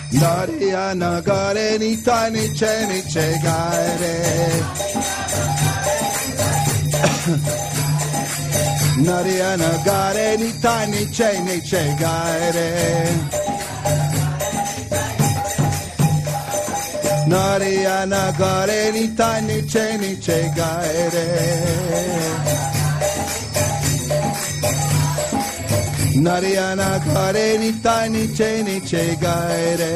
Nariya nagare nitai niche niche gaire. Nariya nagare nitai niche niche gaire. Nariya nagare nitai niche niche gaire. Nariya nagare nitai niche niche gaire.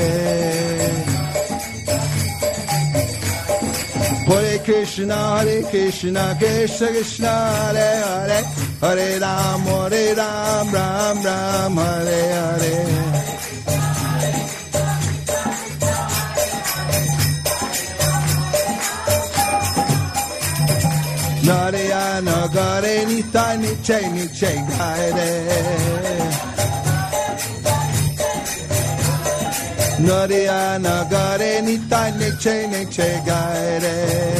Hare Krishna, Krishna Krishna, Hare Hare, Hare Ram, Ram Ram, Hare Hare. Nariya nagare nitai niche niche gaire. Nariya nagare nitai niche niche gaire.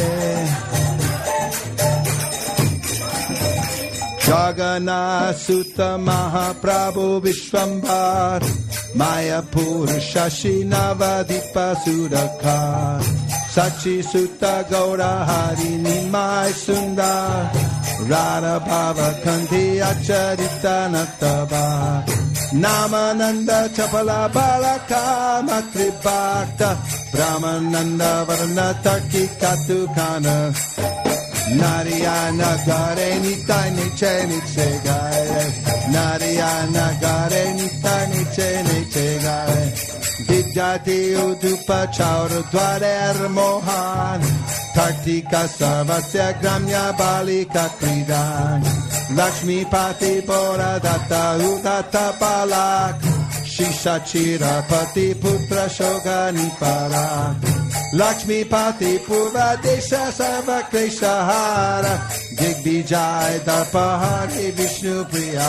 Jagannath Sutta Mahaprabhu Vishwambar Mayapur Shashi Navadipa Sudakar Sachi Sutta Gaura Hari Nimai Sundar Radha Bhava Kanti Acharita Natava Namananda Chapala Balaka Matri Bhakta Brahmananda Varna Tarki Katukana Nariya nagare nitai niche niche gaire. Nariya nagare nitai niche niche gaire. Vidyati udupa chauru dwarer mohan. Kartika sarvasya gramya balika kridan. Lakshmi pati bora datta udata balak. Shisha chira pati putra shogani parak. Lakshmi pati purva desha sarva klesha hara. Digbijay darpahari Vishnu priya.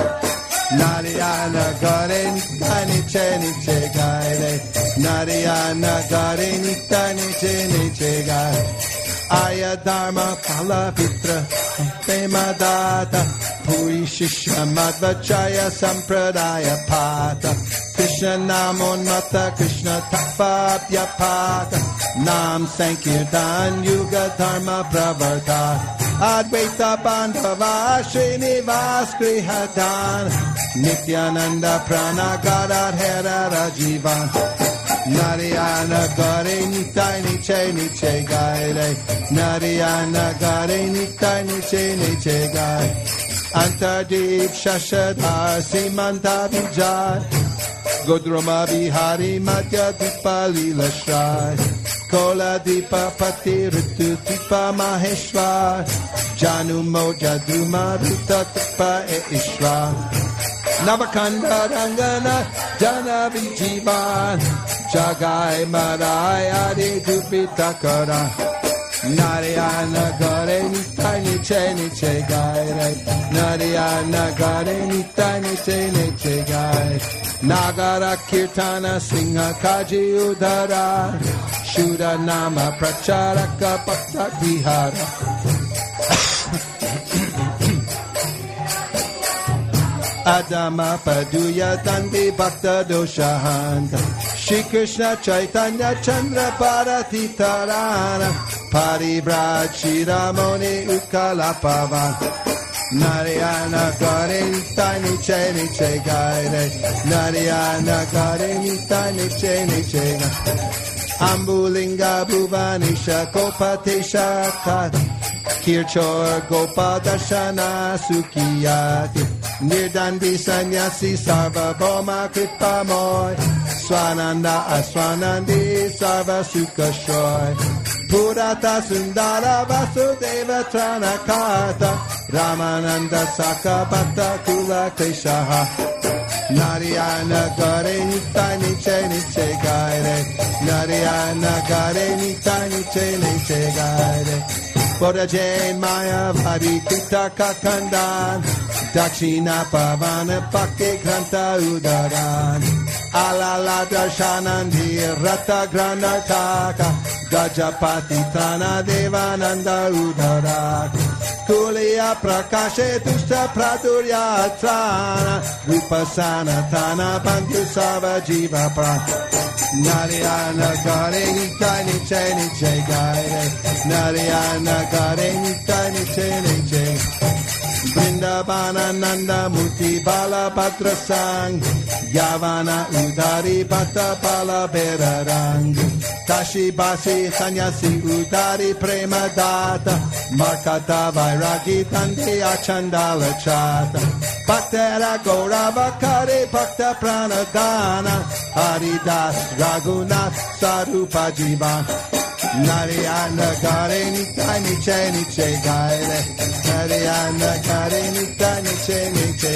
Nariya nagare nitai niche niche gaire. Nariya nagare nitai niche niche gaire. Aya dharma phala pitra prema data. Puri shishya madhvachaya sampradaya pata. Krishna namon mata Krishna tapapya pata. Nam sankirtan yuga dharma pravarta. Advaita bandhava Srinivas grihadan. Nityananda pranagarat hera rajivan. Nariya nagare nitai niche niche gaire. Nariya nagare nitai niche niche gaire. Antardeep Shashadhar Simanta Vijay Godrama Bihari Madhya Dipa Lila Shrai Kola Dipa Pati Ritu Dipa Maheshwar Janu Moja Duma Vita Dipa E Ishwar Navakanda Rangana Jana Vijivan Jagai Marai Adi Dupita Kara Nariya nagare nitai niche niche gaire. Nariya nagare nitai niche niche gaire. Nagara kirtana singha kaji udara. Shuddha nama pracharaka bhakta vihara. Adama paduya dandi bhakta doshahanta. Shri Krishna Chaitanya Chandra Bharati Tarana Parivraj Shiramoni Ukalapavan Nariya nagare nitai niche niche gaire. Nariya nagare nitai niche niche gaire. Ambulinga Bhuvanisha Gopatesha Kat Kirchor Gopa Darshana Sukiyati Nirdandi Sanyasi Sarva Bhoma Kripamoy Swananda Aswanandi Sarva Sukashoy Purata Sundara Vasudeva Tranakata Ramananda Sakabhata Kula Keshaha Nariya nagare nitai niche niche gaire. Nariya nagare nitai niche niche gaire. Bodha Jain Maya Vari Krita Kakandan Dakshina Pavana Bhakti Granta Udaran Alala Darshanandi Rata Granartaka Gajapati Tana Devananda Udarak Kuliya prakashe tushta praduryatrana Vipassana tana bantu sava jiva prana Narayana Gare Nitai Niche Niche Gaire Narayana Gare Nitai Niche Niche Vrindavana Nanda Murti Bala Bhadra Sang Yavana Udari Bhata Bala Berarang Tashi Basi Sanyasi Udari Prema Data Markata Vairagi Tante Achandala Chata Bhaktara Gaurava Kare Bhakta Pranadana Haridas Raghunath Sarupa Jivan Narayana Gare Nitai Niche Niche Gaire Narayana Gare Nitai Niche Niche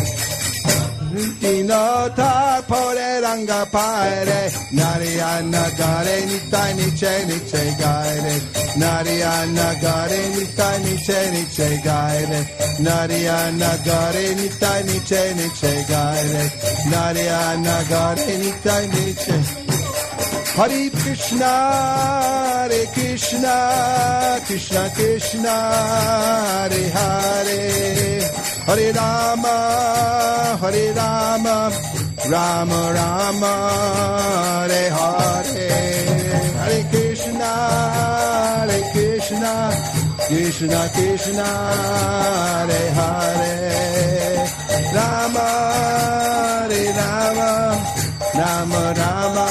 Dinotar Pore Ranga Paire Narayana Gare Nitai Niche Niche Gaire Narayana Gare Nitai Niche Niche Gaire Narayana Gare Nitai Niche Niche Gaire Narayana Gare Nitai Niche Hare Krishna, Hare Krishna, Krishna Krishna, Hare Hare, Hare Rama, Hare Rama, Rama Rama, Hare Hare, Hare Krishna, Hare Krishna, Krishna Krishna, Hare Hare, Rama, Hare Rama, Rama Rama.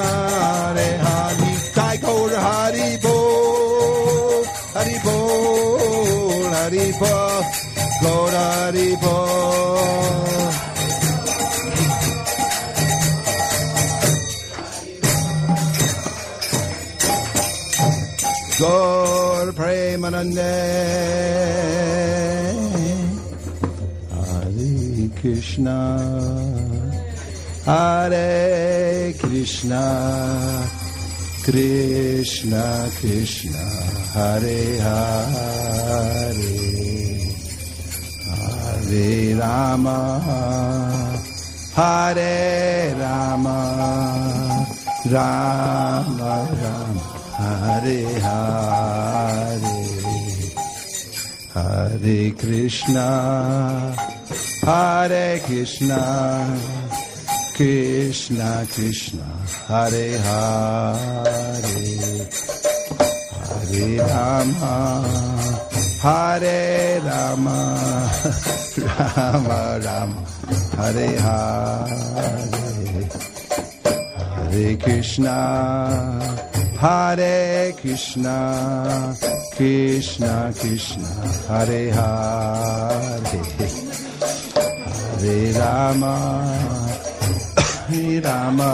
Hari Bol, Hari Bol, Hari Bol, Gaur Hari Bol. Gaur Premanande, Hare Krishna, Hare Krishna. Krishna Krishna Hare Hare Hare Rama Hare Rama Rama Rama Hare Hare Hare Krishna Hare Krishna Krishna Krishna Hare Hare Hare Rama Hare Rama Rama Rama Hare Hare Hare Krishna Hare Krishna Krishna Krishna Hare Hare Hare Rama Hare Rama,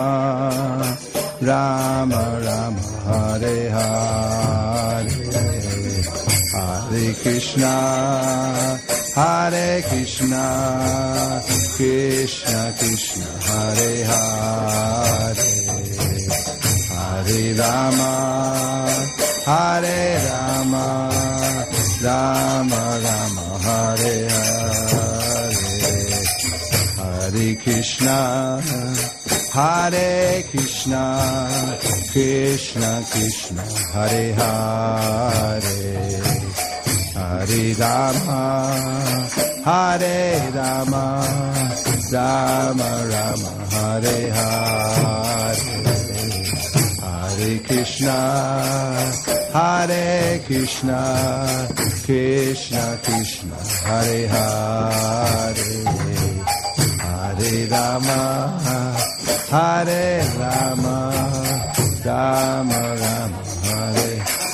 Rama Rama, Hare Hare, Hare Krishna, Hare Krishna, Krishna Krishna, Hare Hare, Hare Rama, Hare Rama, Rama Rama, Hare Hare, Hare Krishna, Hare Krishna, Krishna Krishna, Hare Hare, Hare Rama, Hare Rama, Rama Rama, Hare Hare, Hare Krishna, Hare Krishna, Krishna Krishna, Hare Hare, Hare Rama, Hare Rama, Rama Rama, Hare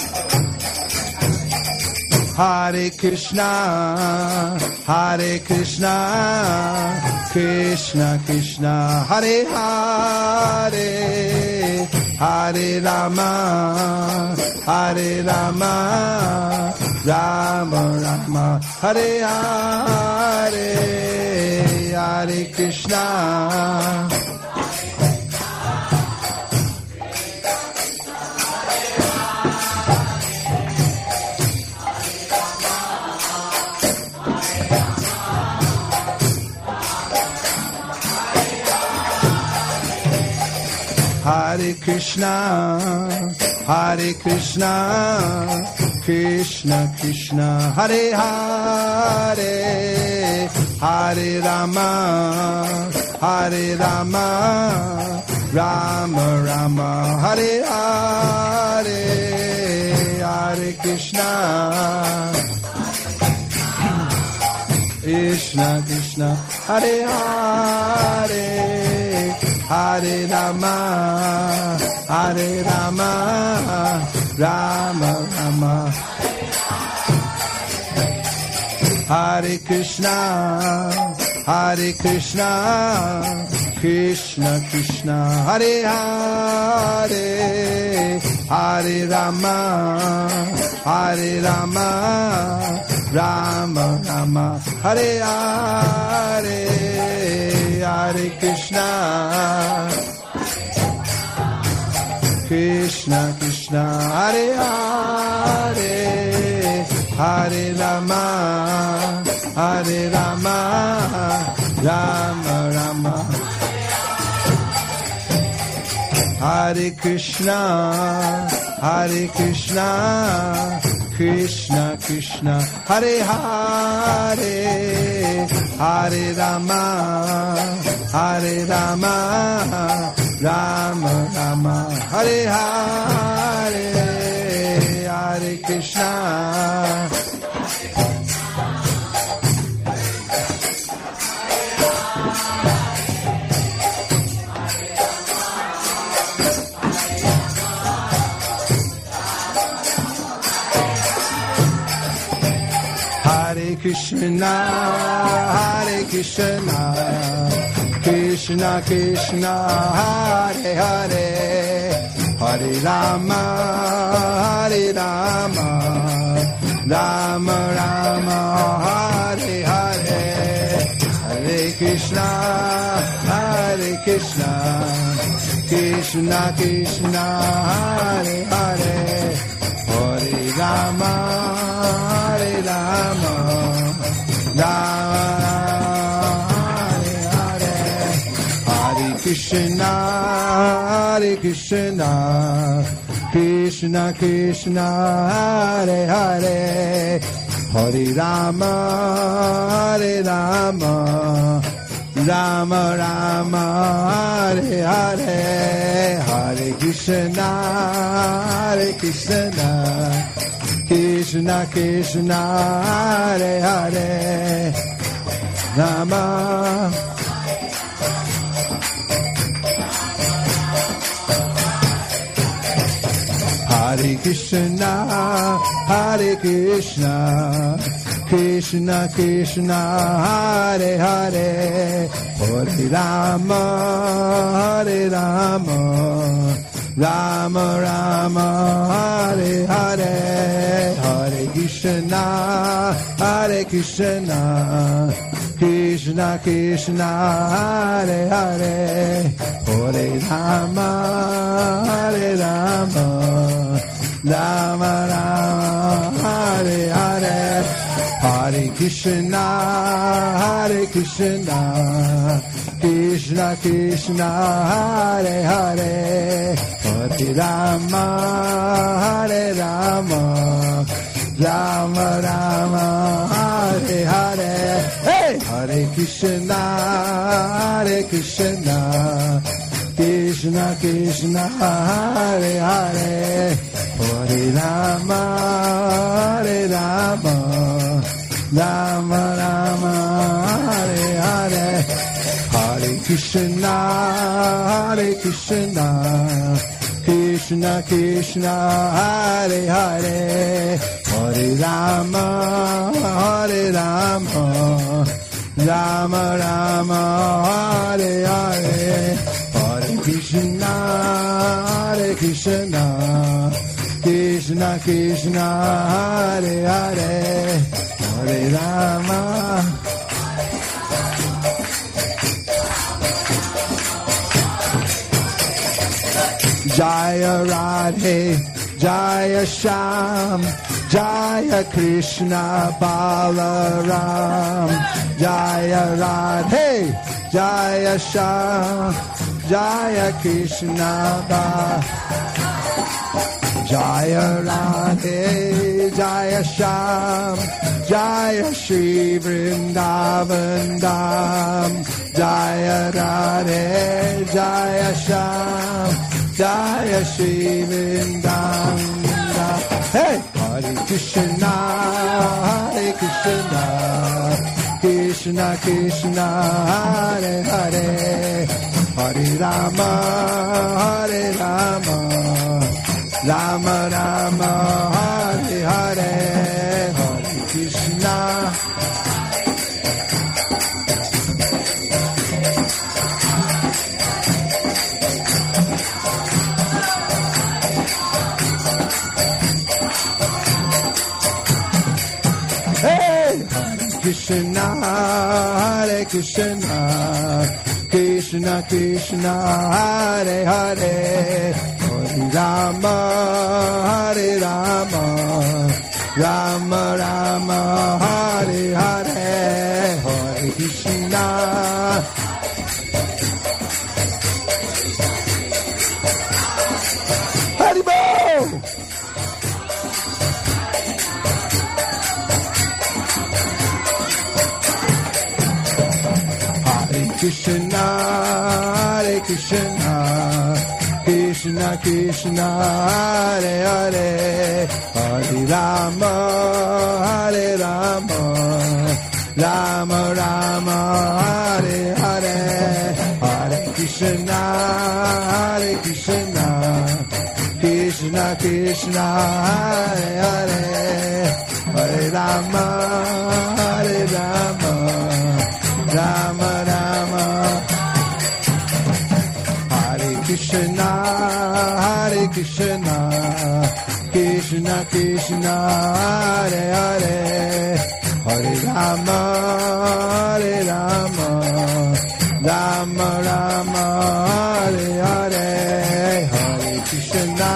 Hare Krishna, Hare Krishna, Krishna Krishna, Hare Hare, Hare Rama, Hare Rama, Rama Rama, Hare Hare, Hare Krishna. Hare Krishna, Hare Krishna, Krishna Krishna Hare Hare Hare Rama Hare Rama Rama Rama Hare Hare Hare Krishna Krishna Krishna Hare Hare Hare Rama Hare Rama Rama Rama Hare Krishna Krishna Krishna Hare Hare Hare Rama Rama Rama Hare Hare Hare Krishna Krishna Krishna Hare Hare Hare Rama Rama Rama Hare Krishna Krishna Krishna Hare Hare Hare Rama Rama Rama Hare Hare Hare Krishna Hare Krishna Krishna Krishna Hare Hare Hare Rama Rama Rama Hare Hare Hare Krishna Krishna Krishna Hare Hare Hare Rama Rama Hare Krishna Krishna Krishna Hare Hare Hare Rama Rama Rama Hare Hare Hare Krishna Krishna Krishna Hare Hare Rama Hare Krishna Krishna Krishna Hare Hare Hare Rama Rama Rama Hare Hare Hare Krishna Krishna Krishna Hare Hare Hare Rama Rama Rama Hare Hare Hare Krishna Krishna Krishna Hare Hare Hare Rama Rama Rama Hare Hare Hey Hare Krishna Krishna Krishna Hare Hare Hare Rama Rama Rama Hare Hare Hare Krishna Krishna Krishna Hare Hare Hare Rama Rama Rama Hare Hare Hare Krishna Krishna Hare Hare Hare Rama Jaya Radhe Jaya Sham Jaya Krishna Balaram Jaya Radhe Jaya Sham Jaya Krishna Jaya Radhe, Jaya Sham, Jaya Shri Vrindavan Dham, Jaya Radhe, Jaya Sham, Jaya Shri Vrindavan Dham. Hey! Hare Krishna, Hare Krishna, Krishna Krishna, Hare Hare, Hare Rama, Hare Rama, Rama Rama, Hare Hare, Hare Krishna. Hey! Hare Krishna, Hare Krishna, Krishna Krishna, Hare Hare, Hare Rama, Hare Rama, Rama Rama, Hare Hare, Hare Krishna. Haribol! Krishna, Hare Krishna, Krishna Krishna, Hare Hare, Hare Rama, Hare Rama, Rama Rama, Hare Hare, Hare Krishna, Hare Krishna, Krishna Krishna, Hare Hare, Hare Rama, Hare Rama, Rama Rama, Hare Krishna, Hare Krishna, Krishna Krishna, Hare Hare, Hare Rama, Hare Rama, Rama Rama, Hare Hare, Hare Krishna.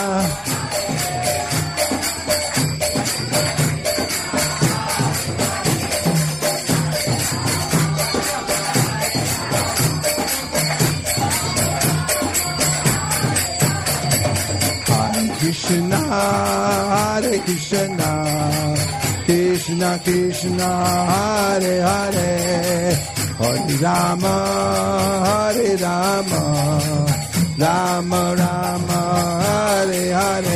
Krishna, Hare Krishna, Krishna Krishna, Hare Hare, Hare Rama, Hare Rama, Rama Rama, Hare Hare.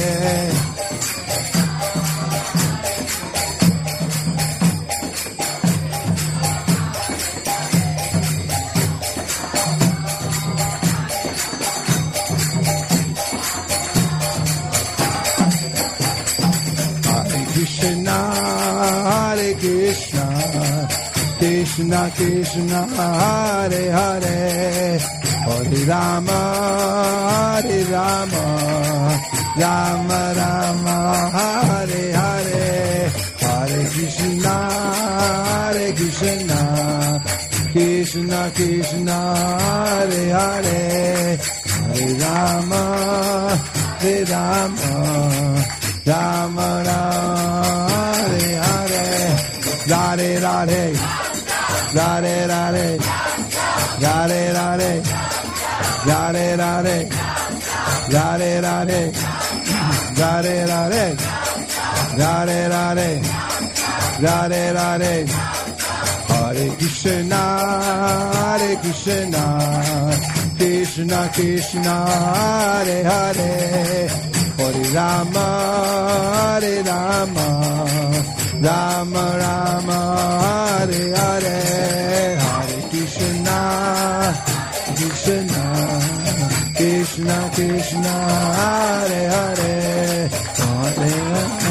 Krishna, Hare Krishna, Krishna Krishna, Hare Hare, Hare Rama, Hare Rama, Rama Rama, Hare Hare, Hare Krishna, Hare Krishna, Krishna Krishna, Hare Hare, Hare Rama, Hare Rama, Rama Rama, Hare Hare, Radhe Radhe, Radhe Radhe, Radhe Radhe, Radhe Radhe, Radhe Radhe, Radhe Radhe, Radhe Radhe, Radhe Radhe, Hare Krishna, Hare Krishna, Krishna Krishna, Hare Hare, Hare Rama, Hare Rama, Rama Rama, Hare Hare, Hare Krishna, Krishna, Krishna Krishna, Hare Hare, Hare Rama.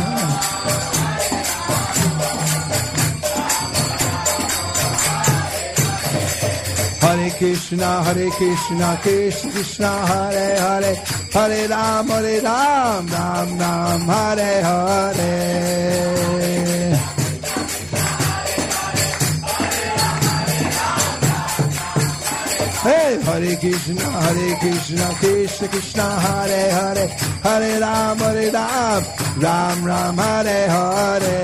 Hare Krishna, Krishna Krishna, Hare Hare, Hare Ram, Ram Ram, Hare Hare. Hey, Hare Krishna, Krishna Krishna, Hare Hare, Hare Ram, Ram Ram, Hare Hare.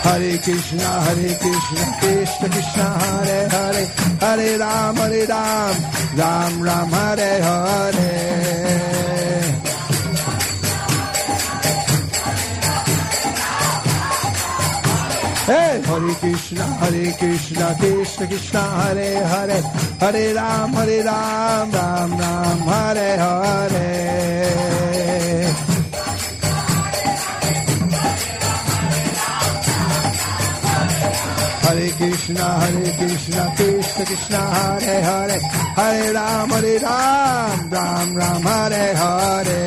Hare Krishna, Krishna Krishna, Hare Hare, Hare Ram, Ram Ram, Hare Hare. Hey, Hare Krishna, Krishna Krishna, Hare Hare, Hare Ram, Ram Ram, Hare Hare. Hare Krishna, Krishna Krishna, Hare Hare, Hare Ram, Ram Ram, Hare Hare.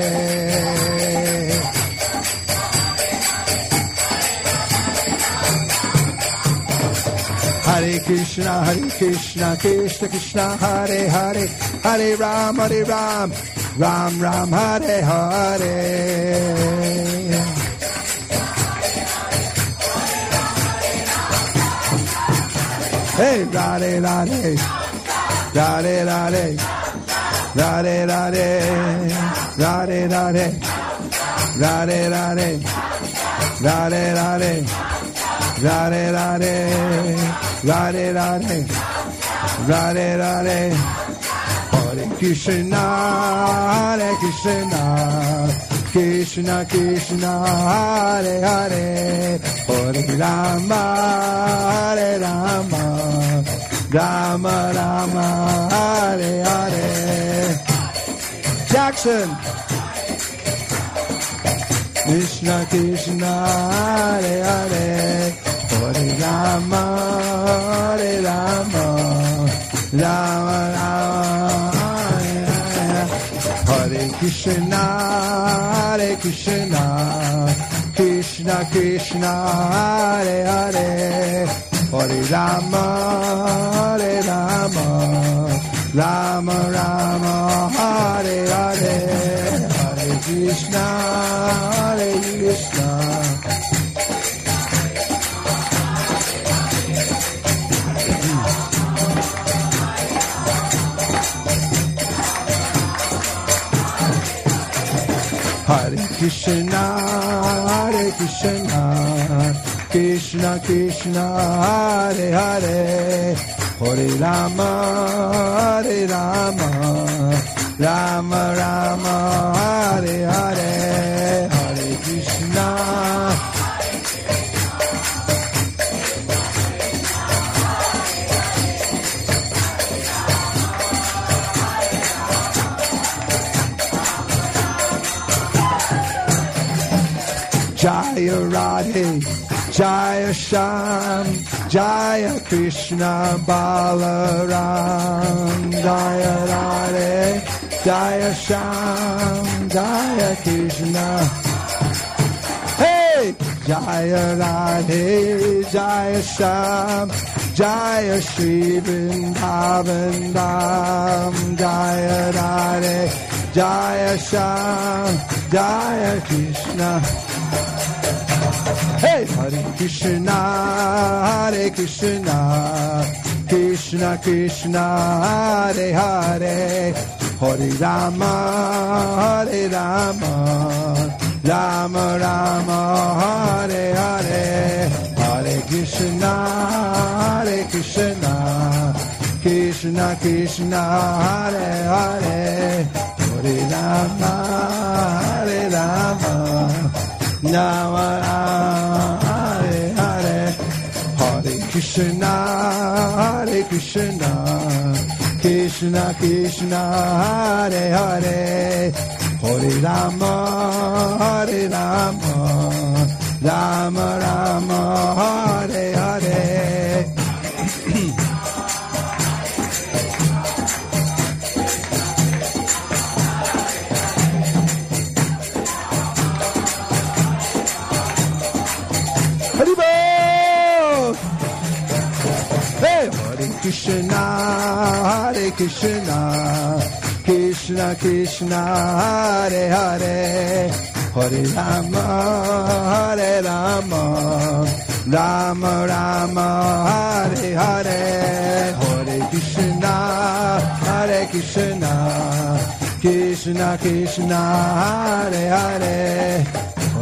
Hare Krishna, Krishna Krishna, Hare Hare, Hare Ram, Ram Ram, Hare Hare. Hey, Radhe Radhe, Radhe Radhe, Radhe Radhe, Radhe Radhe, Radhe Radhe, Radhe Radhe, Radhe Radhe, Radhe Radhe, Radhe Radhe. Hare Krishna, Krishna Krishna, Hare Hare, Hare Rama, Rama Rama, Hare Hare. Jackson. Krishna Krishna, Hare Hare, Hare Rama, Rama Rama, Hare Krishna, Krishna Krishna, Hare Hare, Hare Rama, Rama Rama, Hare Hare, Hare Krishna, Krishna. Hare Krishna, Krishna Krishna, Hare Hare, Hare Rama, Rama Rama, Hare Hare, Hare Krishna. Jaya Radhe, Jaya Sham, Jaya Krishna Balaram, Jaya Radhe, Jaya Sham, Jaya Krishna. Hey! Jaya Radhe, Jaya Sham, Jaya Shri Vrindavan Dham, Jaya Radhe, Jaya Sham, Jaya Krishna. Hey, Hare Krishna, Krishna Krishna, Hare Hare, Hare Rama, Rama Rama, Hare Hare, Hare Krishna, Krishna Krishna, Hare Hare, Hare Rama, Rama Hare Hare, Hare Krishna, Krishna Krishna, Hare Hare, Hare Rama, Rama Rama, Hare Hare. Krishna, Krishna Krishna, Hare Hare, Hare Rama, Rama Rama, Hare Hare, Hare Krishna, Krishna Krishna, Hare Hare,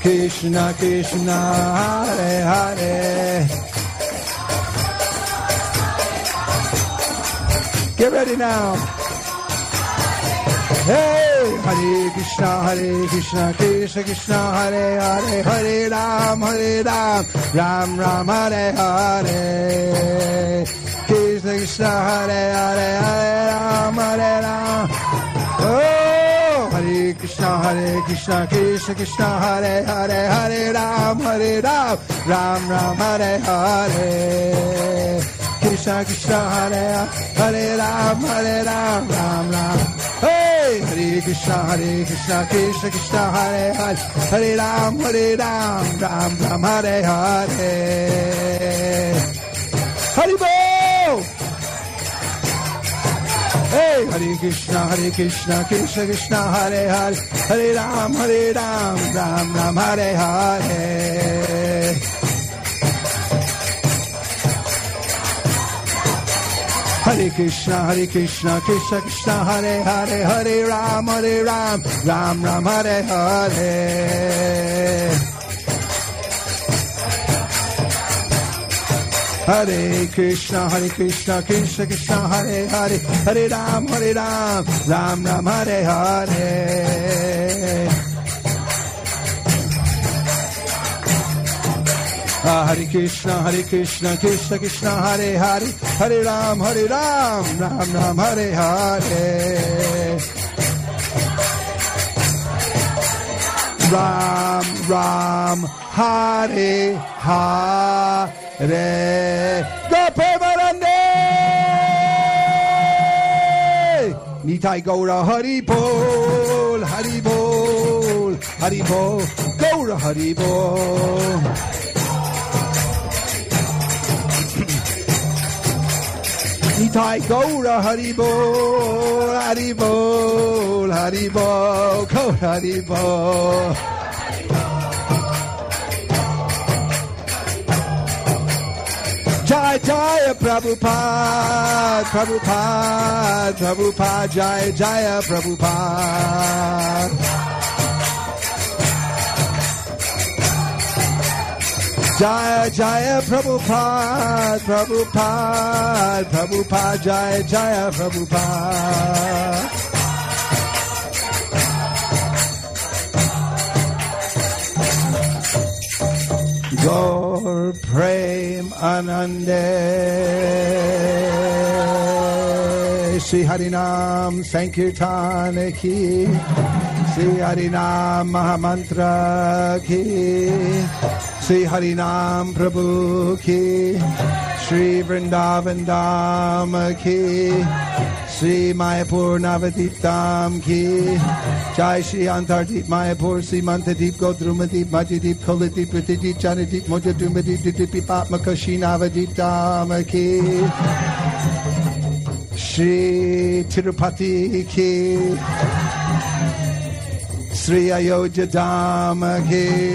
Krishna Krishna Hare Hare. Get ready now. Hey, Hare Krishna Krishna Krishna Hare Hare, Hare Ram Ram Ram Hare Hare. Krishna Krishna Hare Hare, Hare Ram Oh, Hare Krishna Krishna Krishna Hare Hare, Hare Ram Ram Ram Hare Hare. Krishna Krishna Hare Hare Ram Ram Ram. Hey, Hare Krishna Krishna Krishna Hare Hare, Hare Ram Ram Ram Hare Hare. Hari Bol. Hey, Hare Krishna Krishna Krishna Hare Hare, Hare Ram Ram Ram Hare Hare. Hare Krishna Krishna Krishna Hare Hare, Hare Ram Ram Ram Hare Hare. Hare Krishna Krishna Krishna Hare Hare, Hare Ram Ram Ram Hare Hare. Hare Krishna Krishna Hare Hare, Hare Ram Ram Ram Hare Hare. Ram Ram Hare Hare. Go Premanande. Nitai Gaura Hari Bol, Hari Bol, Hari Bol, Gaura Hari Bol. Nitai Gaura Hari Bol, Hari Bol, Hari Bol, Gaura Hari Bol. Jai Jaya Prabhupada, Prabhupada, Prabhupada, Jai Jaya Prabhupada. Jaya Jaya Prabhupada, Prabhupada, Prabhupada, Jaya Jaya Prabhupada. Gaur Prem Anande. Shri Harinam Sankirtan ki, Shri Harinam Mahamantra ki, Shri Harinam Prabhu ki, Shri Vrindavan Dham ki, Shri Mayapur Navadip Dham ki, Jai Shri Antardeep Mayapur, Shri Mantadeep, Godrumadeep, Madhyadeep, Koladeep, Pratideep, Janadeep, Mojadumadeep, Dideep, Patmakashi Navadip Dham ki, Shri Tirupati ki, Shri Ayodhya Dham ki,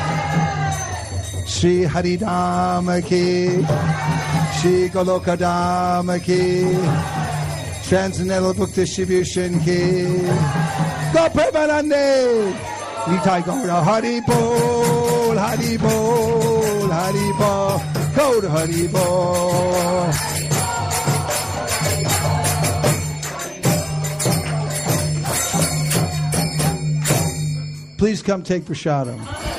Shri Haridham ki, Shri Goloka Dham ki, Transcendental Book Distribution ki, Go Premanande. Nitai Gaura Hari Bol, Hari Bol, Hari Bol, Go to Hari Bol. Please come take prasadam.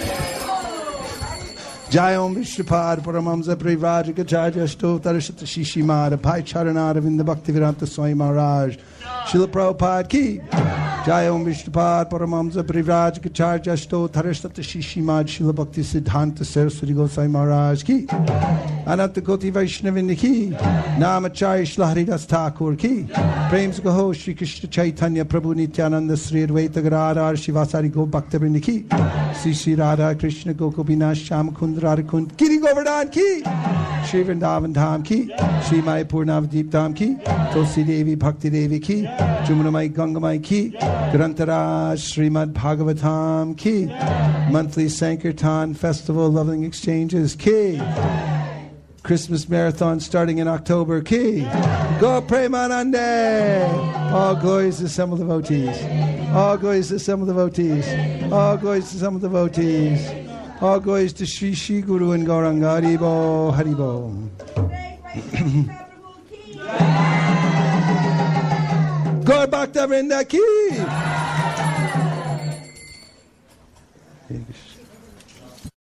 Jai Om Vishnupad Paramamsa Privajika Jaya Stotar Shata Shishimada Pai Charanada Vinda Bhaktivedanta Swami Maharaj Srila Prabhupada ki. Jai Om Vishnupad Paramamsa Privajika Jaya Stotar Shata Shishimada Srila Bhakti Siddhanta Saraswati Goswami Maharaj ki. Ananta Koti Vaishnavinda ki. Namacharya Shri Haridas Thakur ki. Prem Gaho Shri Krishna Chaitanya Prabhu Nityananda Sri Advaita Gadadhar Shivasari Go Bhaktivinoda ki. Sri Sri Radha Krishna Gokopinath Sham Kund Radha Kund Giri Govardhan ki. Shri Vrindavan Dham ki. Shri Mayapur Navadip Dham ki. Tulsi Devi Bhakti Devi ki. Jumunamai Gangamai ki. Grantaraj Srimad Bhagavatam ki. Monthly Sankirtan Festival Loving Exchanges ki. Christmas Marathon starting in October ki. Go Premanande. All glories to assembled devotees. All glories to some devotees. All glories to some devotees. All glories to Sri Sri Guru and Gauranga. Haribo, Haribo. Gaur Bhakta Vrinda ki.